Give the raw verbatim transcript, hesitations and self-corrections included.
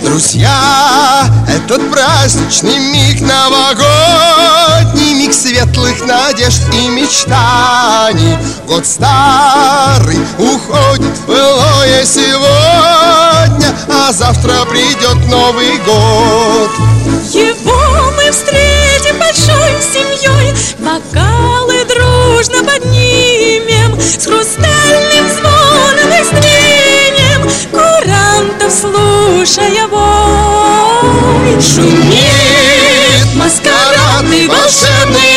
Друзья, этот праздничный миг, новогодний миг светлых надежд и мечтаний. Год старый уходит в былое сегодня, а завтра придет Новый год. Его мы встретим большой семьей, бокалы дружно поднимем, с хрустальным звоном и стринем, курантов слушая вой. Шумит маскарад и волшебный